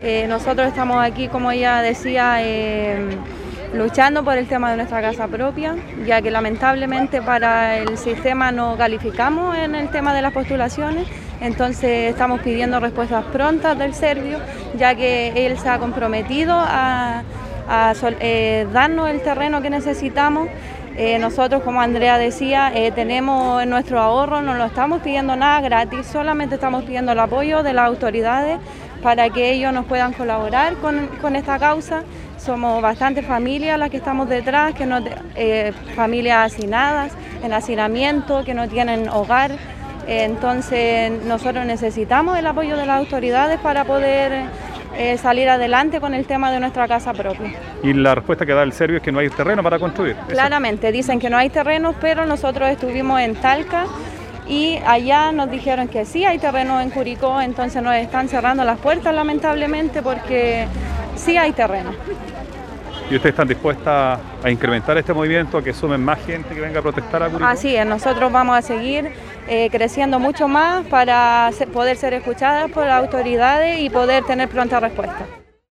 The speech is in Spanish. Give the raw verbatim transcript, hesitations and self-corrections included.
Eh, nosotros estamos aquí, como ella decía, eh, luchando por el tema de nuestra casa propia, ya que lamentablemente para el sistema no calificamos en el tema de las postulaciones, entonces estamos pidiendo respuestas prontas del Servio, ya que él se ha comprometido a, a sol, eh, darnos el terreno que necesitamos. Eh, nosotros, como Andrea decía, eh, tenemos nuestro ahorro, no lo estamos pidiendo nada gratis, solamente estamos pidiendo el apoyo de las autoridades para que ellos nos puedan colaborar con, con esta causa. Somos bastantes familias las que estamos detrás, que no, eh, familias hacinadas, en hacinamiento, que no tienen hogar. Eh, entonces nosotros necesitamos el apoyo de las autoridades para poder eh, salir adelante con el tema de nuestra casa propia. Y la respuesta que da el Servio es que no hay terreno para construir. Claramente, ¿eso? Dicen que no hay terrenos, pero nosotros estuvimos en Talca y allá nos dijeron que sí hay terreno en Curicó, entonces nos están cerrando las puertas lamentablemente porque sí hay terreno. ¿Y ustedes están dispuestas a incrementar este movimiento, a que sumen más gente que venga a protestar a Curicó? Así es, nosotros vamos a seguir eh, creciendo mucho más para ser, poder ser escuchadas por las autoridades y poder tener pronta respuesta.